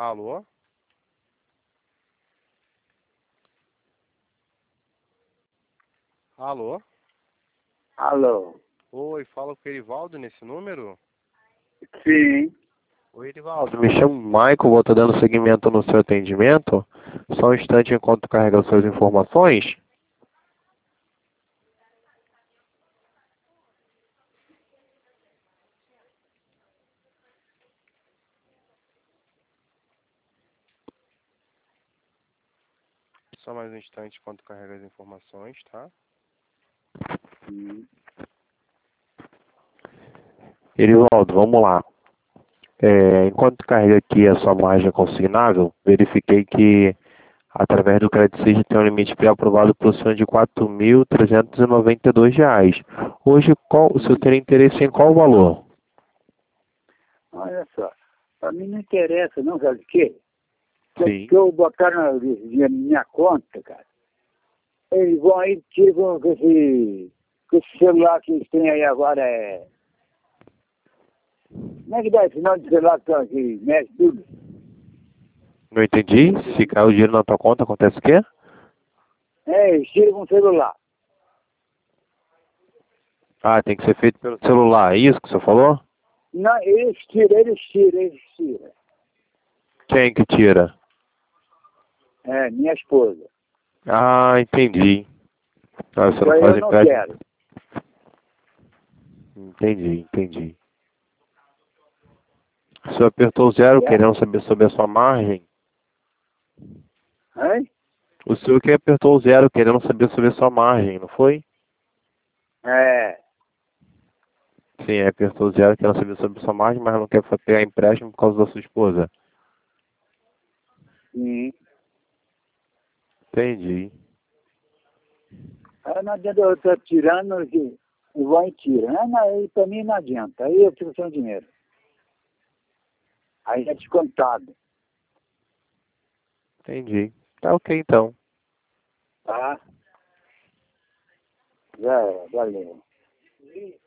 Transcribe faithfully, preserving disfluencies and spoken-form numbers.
Alô? Alô? Alô? Oi, fala com o Erivaldo nesse número? Sim. Oi, Erivaldo, me chamo Michael, vou estar dando seguimento no seu atendimento. Só um instante enquanto carrega as suas informações. Só mais um instante enquanto carrega as informações, tá? Sim. Erivaldo, vamos lá. É, enquanto carrega aqui a sua margem consignável, verifiquei que, através do crédito Cid, tem um limite pré-aprovado por cima de quatro mil trezentos e noventa e dois reais. Hoje, qual, o senhor teria interesse em qual valor? Olha só, para mim não interessa não, sabe o quê? Sim. Que eu botar na minha, minha conta, cara. Eles vão aí, tiram com esse, com esse celular que eles têm aí agora, é... Como é que dá esse nome de celular que, que mexe tudo? Não entendi. Se cai o dinheiro na tua conta, acontece o quê? É, eles tiram com o celular. Ah, tem que ser feito pelo celular, é isso que você falou? Não, eles tiram, eles tiram, eles tiram. Quem que tira? É, minha esposa. Ah, entendi. Ah, você Isso não aí faz eu não empréstimo? quero. Entendi, entendi. O senhor apertou zero Certo? querendo saber sobre a sua margem? Hein? O senhor que apertou zero querendo saber sobre a sua margem, não foi? É, Sim, apertou zero querendo saber sobre a sua margem, mas não quer pegar empréstimo por causa da sua esposa. sim. Entendi. Aí não adianta eu estar tirando, que o vão e tira. Né? Mas aí para mim não adianta. Aí eu fico sem dinheiro. Aí é descontado. Entendi. Tá ok então. Tá? Já é, valeu.